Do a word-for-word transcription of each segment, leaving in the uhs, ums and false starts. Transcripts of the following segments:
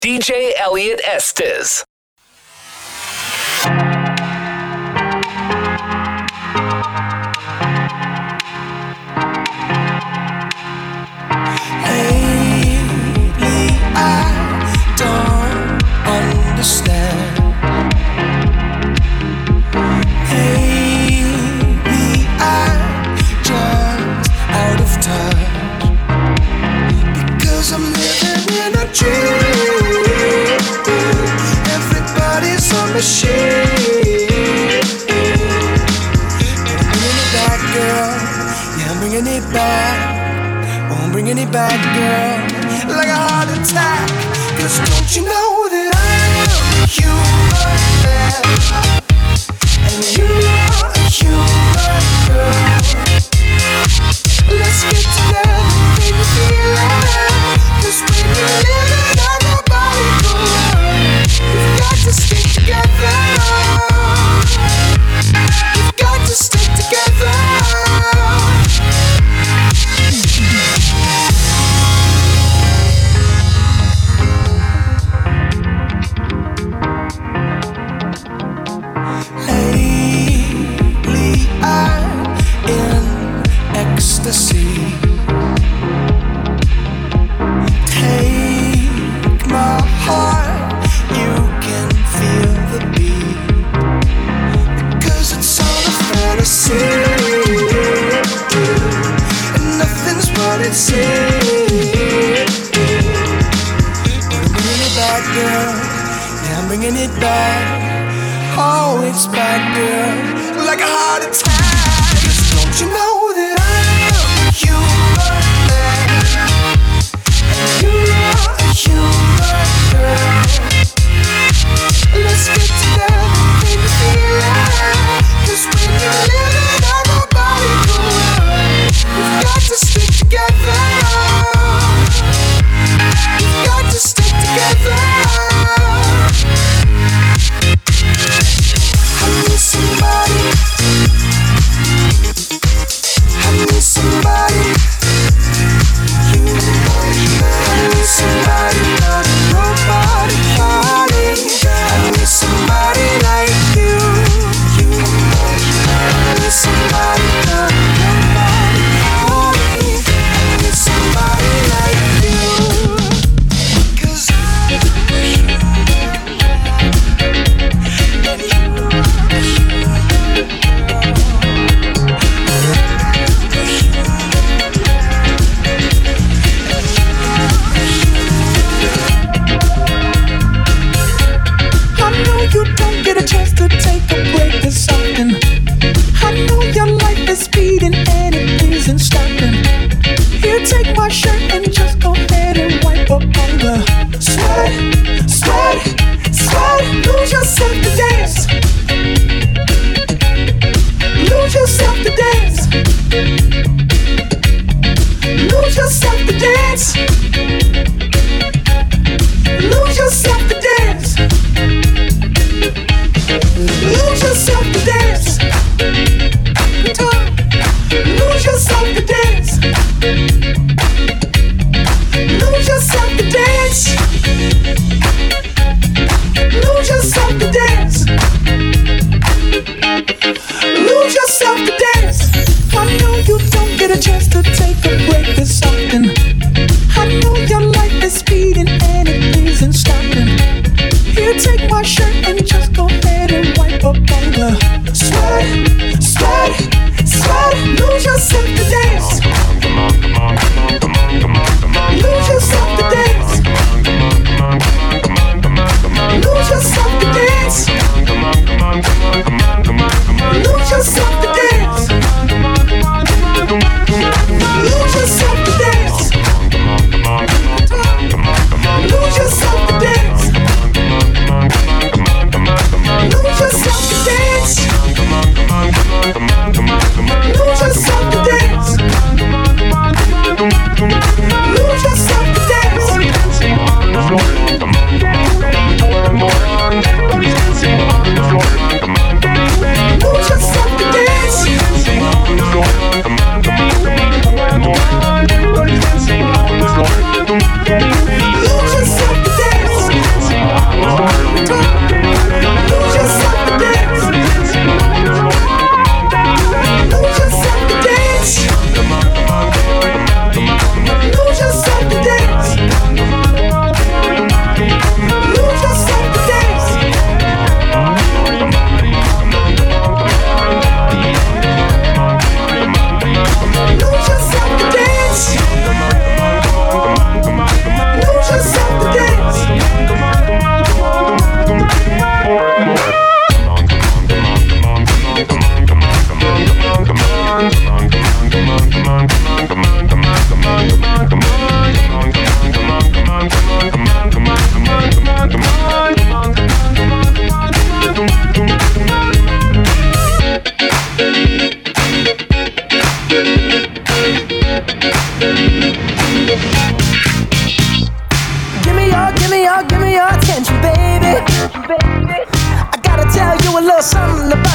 D J Elliot Estes. Lately I don't understand. Maybe I'm just out of touch, because I'm living in a dream. Everybody's a machine. I'm bringing it back, girl. Yeah, I'm bringing it back. Oh, I'm bringing it back, girl, like a heart attack. Cause don't you know that I'm human, and you're a human girl. Let's get together, baby, feel it. Cause when you're living on nobody good, you've got to stick together. You've got to stick together. Lately I'm in ecstasy. Take my heart, you can feel the beat, because it's all a fantasy, and nothing's what it seems. But I'm bringing it back, girl. Yeah, I'm bringing it back. Oh, it's back, girl, like a heart attack. Cause don't you know that I'm human, and you're a human girl. Let's get together, baby, feel it. Cause when you're living on nobody good, you've got to stick together. You've got to stick together. I need somebody. I need somebody. You, I need somebody.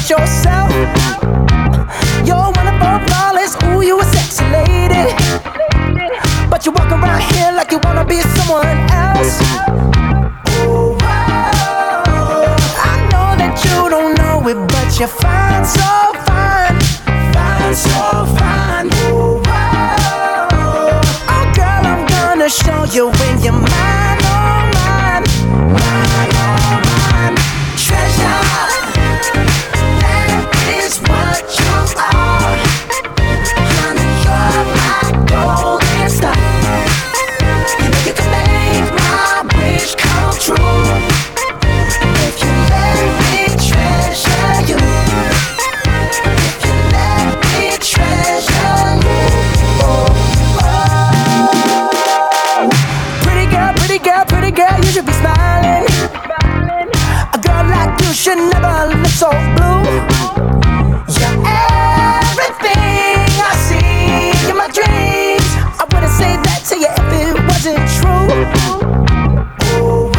express yourself. You're wonderful, flawless, ooh, you a sexy lady. But you walk around here like you wanna be someone else. Ooh, I know that you don't know it, but you're fine, so fine, fine, so fine. Ooh, oh girl, I'm gonna show you when you're mine, oh mine, mine, oh mine. Treasure, that is what you are. Honey, you're my golden star. You know you can make my wish come true. If you let me treasure you, if you let me treasure you. Oh, oh. Pretty girl, pretty girl, pretty girl, you should be smiling. A girl like you should never look so blue. You're everything I see in my dreams. I wouldn't say that to you if it wasn't true. Ooh,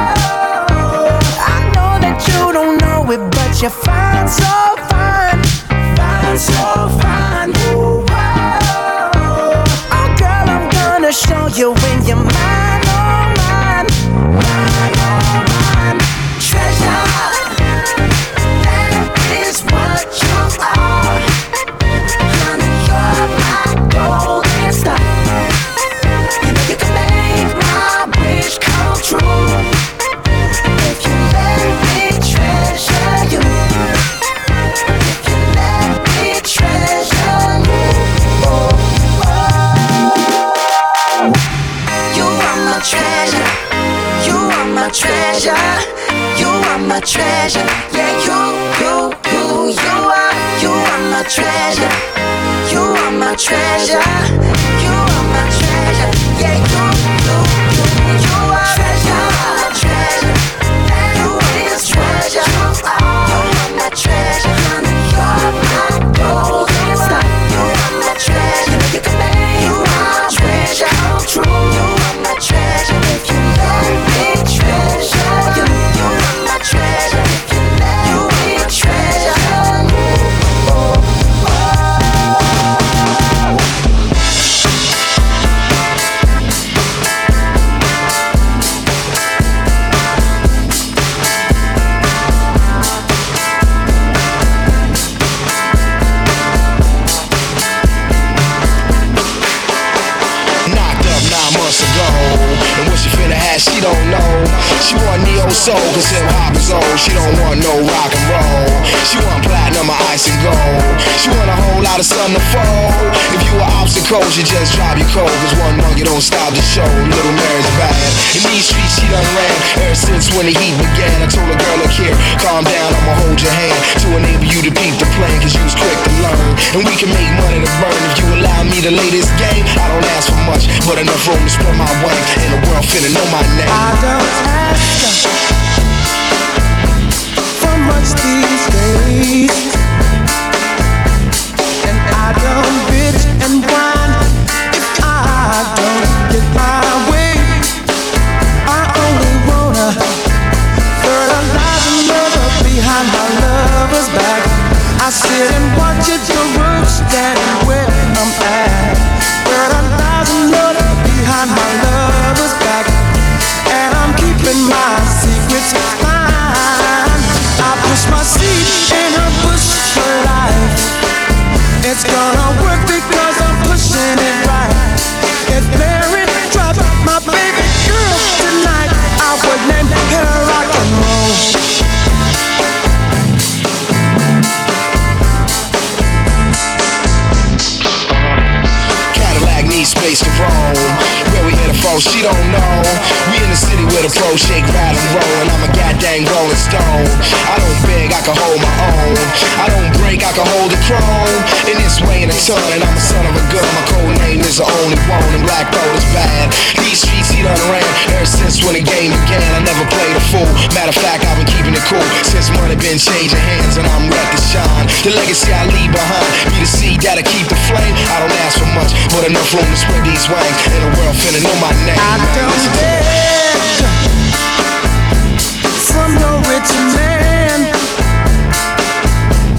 I know that you don't know it, but you're fine, so fine, fine, so fine. Ooh, oh girl, I'm gonna show you when you're mine, oh mine, mine, oh mine. Treasure, that is what you are. Honey, you're my golden star. You know you can make my wish come true. If you let me treasure you, if you let me treasure you. Oh, oh. You are my treasure. You are my treasure. You are my treasure. Yeah, you, you, you, you are. You are my treasure. You are my treasure. You are my treasure. Yeah, you, you, you, you are treasure. My treasure. You are treasure. You are my treasure. Honey, you're my golden star. You are my treasure. You know you can make my treasure come true. You are my treasure. If you let me treasure you, you are my treasure. If you let me treasure you. Oh, Knocked up nine months ago, and what she finna have, she don't know. She want neo soul, cause hip hop is old. She don't want no rock and roll. She want platinum or ice and gold. She want a whole lot of sun to fold. If you were obstacle, she just drive you cold. Cause one monkey don't stop the show. Little Mary's bad. In these streets she done ran ever since when the heat began. I told a girl, look here, calm down, I'ma hold your hand to enable you to peep the plan, cause you was quick to learn. And we can make money to burn if you allow me to lay this game. I don't ask for much, but enough room to spread my wings. And the world finna know my name. I don't ask for much these days, and I don't bitch and whine if I don't get my way. I only wanna fertilize another behind my lover's back. I sit and watch it grow, standing where I'm at. Fertilize another behind my lover's back, and I'm keeping my secrets fine. I push my seed in her bush for life. It's gonna work because I'm pushing it right. If Mary dropped my baby girl tonight, I would name her rock and roll. Cadillac needs space to roam. Where we hit a fall, she don't know. We in the city with a pro shake, ride and roll, and I'm a goddamn rolling stone. I don't beg, I can hold my own. I don't break, I can hold the chrome. In this way in a ton, and I'm a son of a gun. My code name is the only one, and black gold is bad. These streets he done ran ever since when the game began. I never played a fool. Matter of fact, I've been keeping it cool since money been changing hands, and I'm ready to shine. The legacy I leave behind, be the seed that'll keep the flame. I don't ask for much, but enough room to spread these wings. And the world finna know my name. I don't beg from no rich man.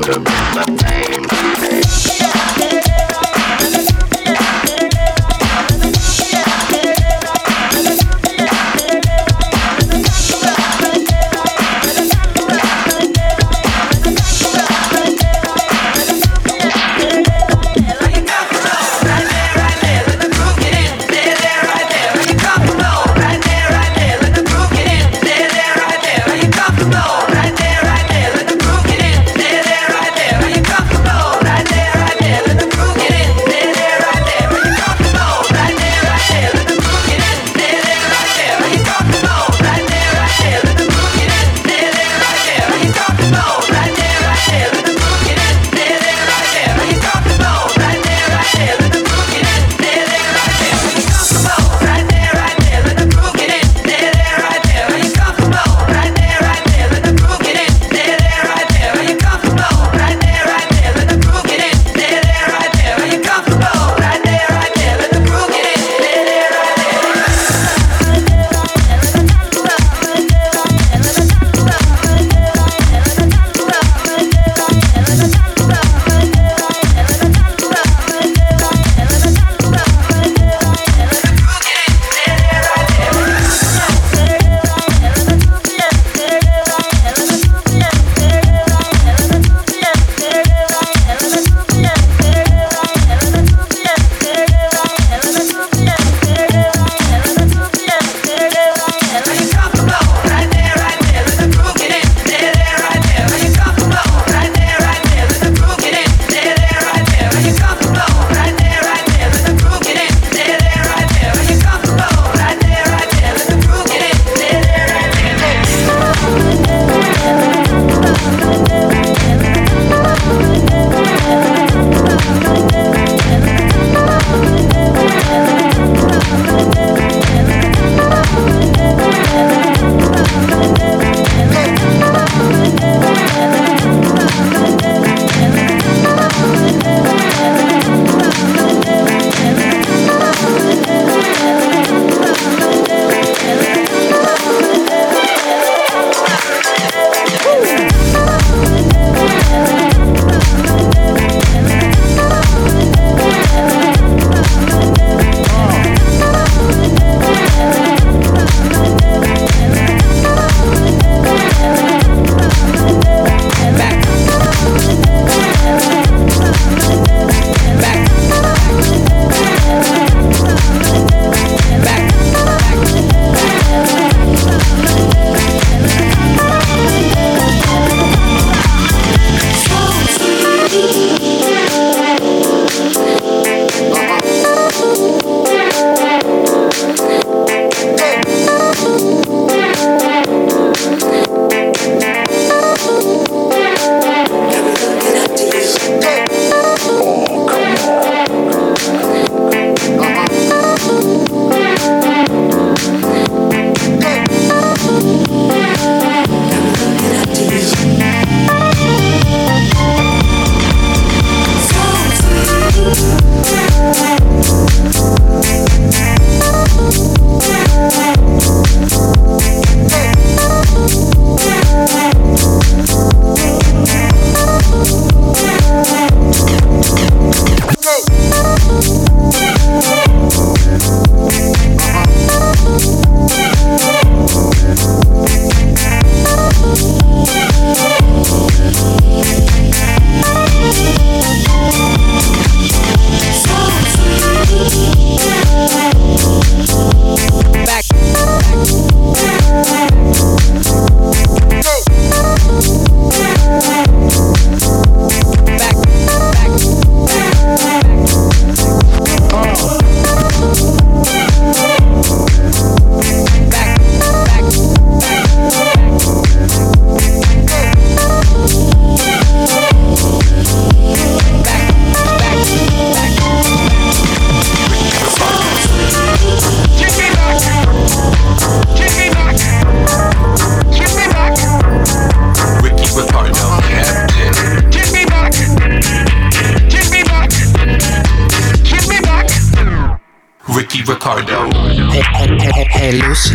Ricardo. Hey, hey, hey, hey, Lucy,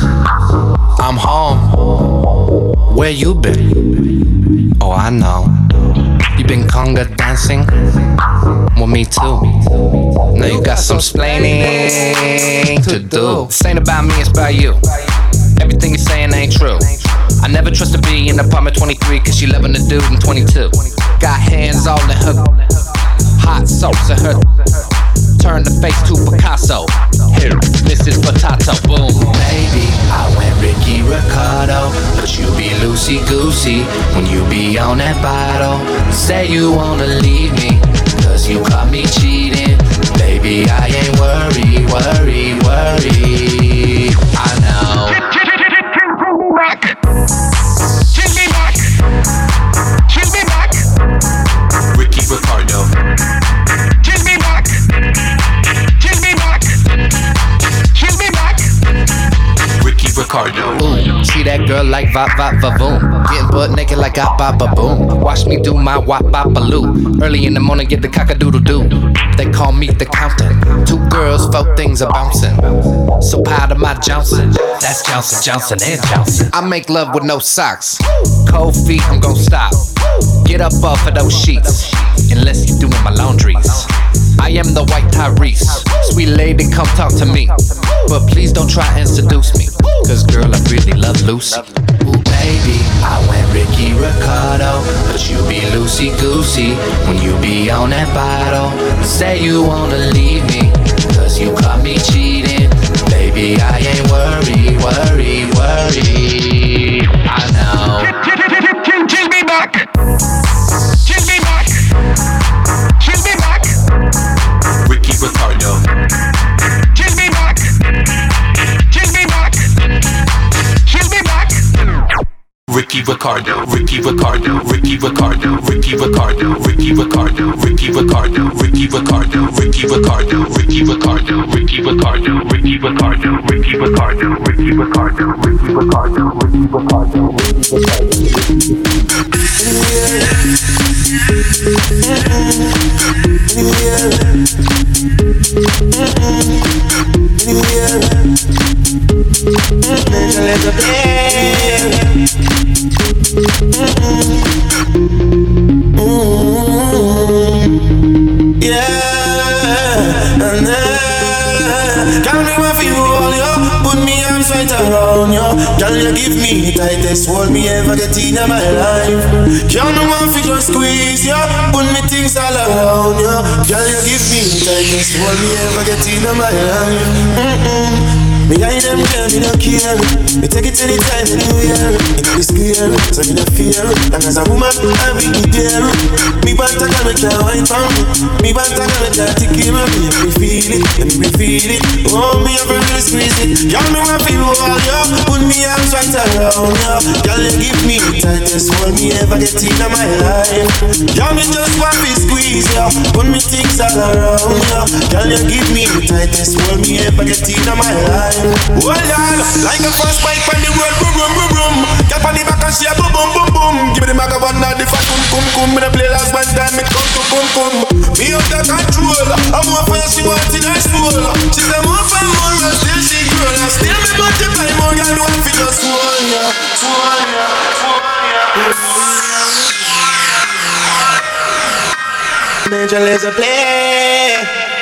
I'm home. Where you been? Oh, I know. You been conga dancing? Well, me too. Now you got some splaining to do. This ain't about me, it's about you. Everything you're saying ain't true. I never trust a B in apartment twenty-three, cause she loving the dude in twenty-two. Got hands all in her, hot sauce in her. Turn the face to Picasso. Here, this is potato. Boom. Baby, I went Ricky Ricardo, but you be loosey goosey when you be on that bottle. Say you wanna leave me, cause you caught me cheating. Baby, I ain't worried, worried, worried. I know. Kill me back. Kill me back. Ricky Ricardo. Kill me back. Kill me back. Kill me back. Ricky Ricardo. Ooh, see that girl like va va va boom. Getting butt naked like a ba ba boom. Watch me do my wop ba baloo. Early in the morning, get the cock a doodle doo. They call me the Countant. Two girls, four things are bouncing. So proud of my Johnson. That's Johnson, Johnson and Johnson. I make love with no socks. Cold feet, I'm gon' stop. Get up off of those sheets, unless you're doing my laundries. I am the white Tyrese. Sweet lady, come talk to me. But please don't try and seduce me, cause girl, I really love Lucy. Ooh, baby, I went Ricky Ricardo, but you be loosey goosey when you be on that bottle. Say you wanna leave me, cause you caught me cheating. Baby, I ain't worried, worried, worried. I know. Kill, kill me back. Kill me back. Kill me back. Ricky Ricardo. Kill me back. Kill me back. Kill me back. Ricky Ricardo. Ricky Ricardo. Ricky Ricardo. Ricky Ricardo. Ricky Ricardo. Ricky Ricardo. Ricky Ricardo. Ricky Ricardo. Ricky Ricardo. Ricky Ricardo. Ricky Ricardo. Ricky Ricardo. Ricky Ricardo. Ricky Ricardo. Ricky Ricardo. Ricky Girl, you give me the tightest hold me ever get in my life. Girl, no one fi just squeeze ya, put me things all around ya. Girl, you give me the tightest hold me ever get in my life. Mm-mm. Me I them girl, me no care. Me take it anytime, anywhere. It be square, so me no fear. And as a woman, I be there. Me want a girl, me can't wine for me. Me want a girl, me can't take care of me. Me feel it, let me feel it. Oh, me have to really squeeze it. Girl, me want feel all ya. Put me arms right around ya. Girl, you give me the tightest hold me ever get in my life. Girl, me just want to squeeze ya. Put me things all around ya. Girl, you give me the tightest hold me ever get in my life. Hold on, like a first bike on the road, boom, boom, boom, boom. Get on the back and she a boom, boom, boom, boom. Give me the maga one now, the fat cum, cum, cum. Me the play last one time, it come, cum, cum, cum. Me up the control, I'm more fire, she want in her soul. She say more for more, and still she grow. And still me multiply more, girl, one for just one, yeah. One, yeah, one, yeah. Major laser play.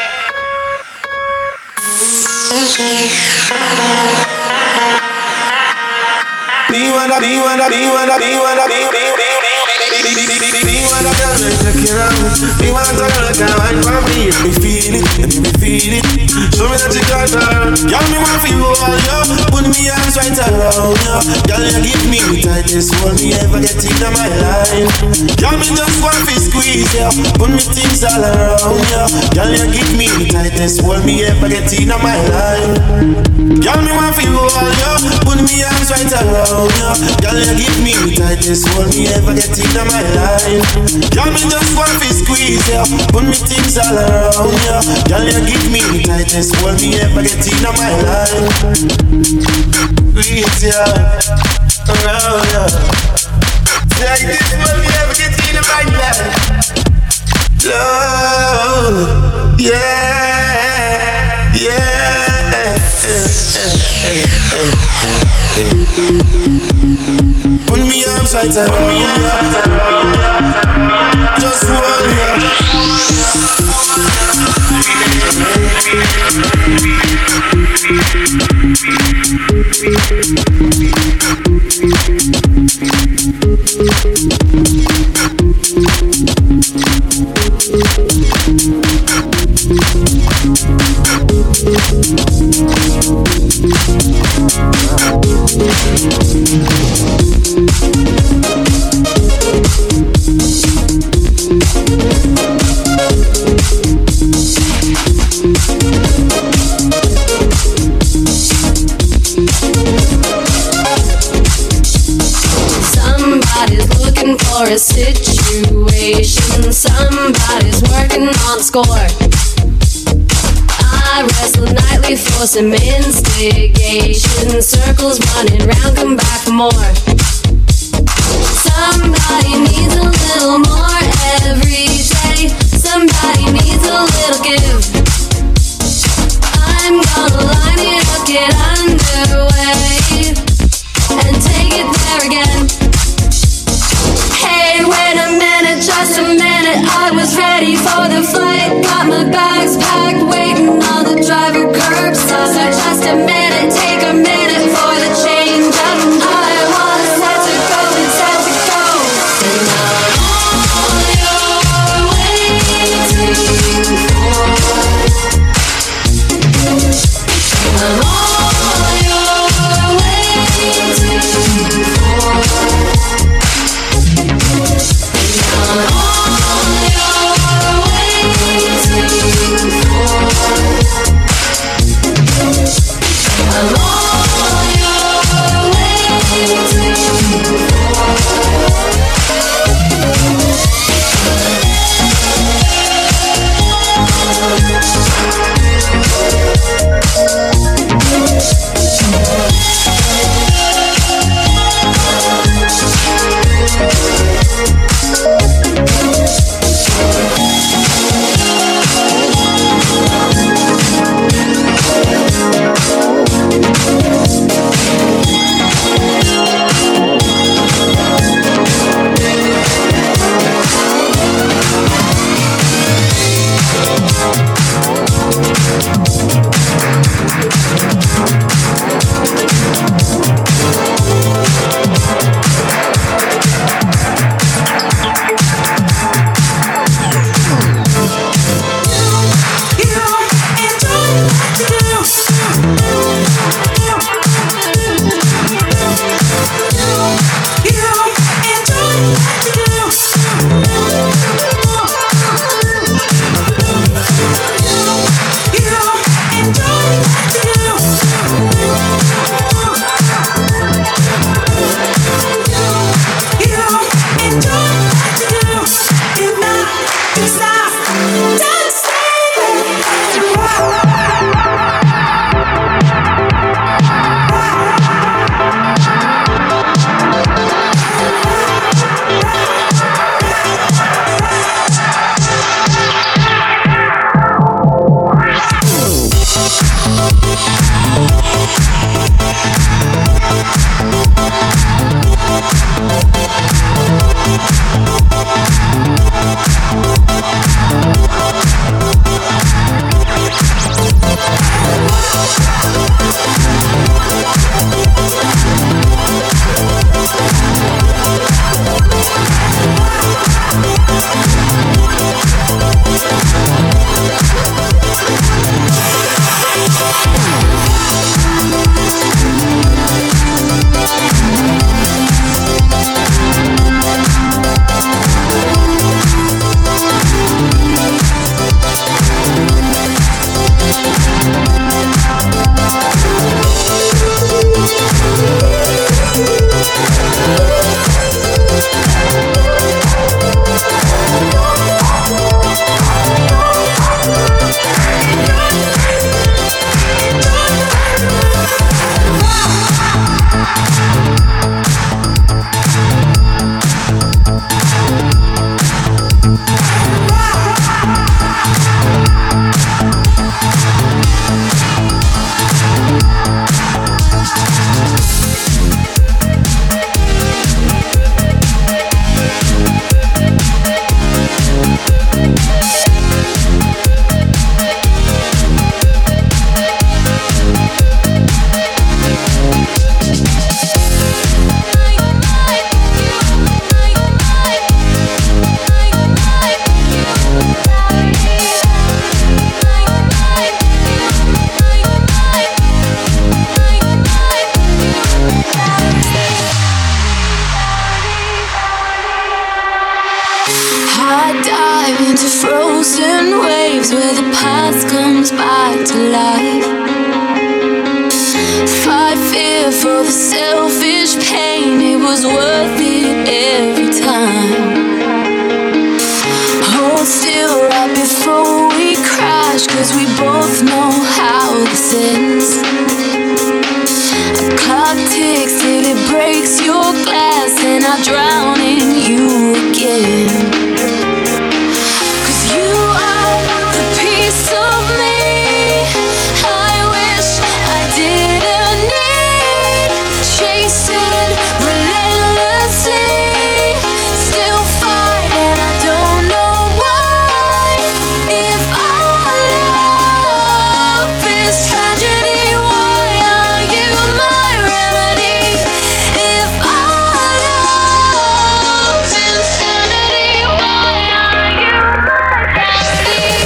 Be wanna, be wanna, be wanna, be wanna, be, be, be, be, be, be, be, be, wanna girl, make you care of me. Be want a girl that can wine for me. Me feel it, let me feel it. Show me that you got her. Girl, me want feel all you. Put me arms right around you. Girl, you give me the tightest hold me ever get in my life. Girl, me just want to squeeze you. Put me things all around you. Girl, you give me the tightest hold me ever get in my life. Girl, me want feel all you. Put me arms right around you. Girl, you give me the tightest hold me ever get in my life. Girl, me just want to squeeze you. Put me things all around you. Girl, you give me the tightest hold me ever get in my life. Squeeze you around you. Tightest hold me ever get in my life. Love, yeah, yeah. Put me arms right around you. Just for a situation. Somebody's working on the score. I wrestle nightly for some instigation. Circles running round, come back for more. Somebody needs a little more every day. Somebody needs a little give. I'm gonna line it up, get underway, and take it there again. Hey, wait a minute, just a minute. I was ready for the flight. Got my bags packed, waiting on the driver curbside. So just a minute, take a minute for the change up. I was set to go, it's set to go. And I'm all you're waiting for. I'm all you're waiting for. I'm all you're waiting for. I'm all you're waiting for. waves where the past comes back to life. Fight fear for the selfish pain. It was worth it every time. Hold still right before we crash, 'cause we both know how this ends. A clock ticks till it breaks your glass, and I drown in you again. 'Cause you are the piece of me I wish I didn't need. Chasing relentlessly, still fight and I don't know why. If our love is tragedy, why are you my remedy? If our love is insanity, why are you my remedy?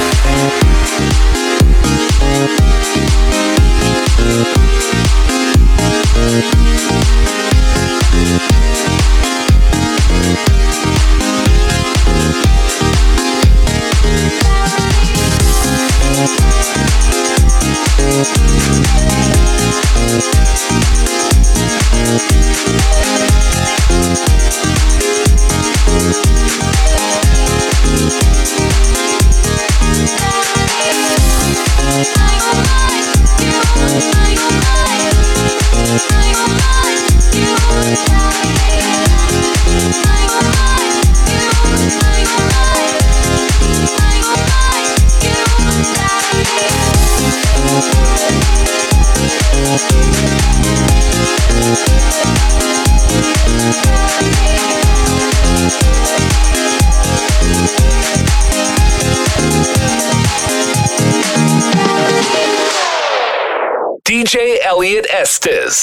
D J Elliot Estes.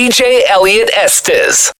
D J Elliot Estes.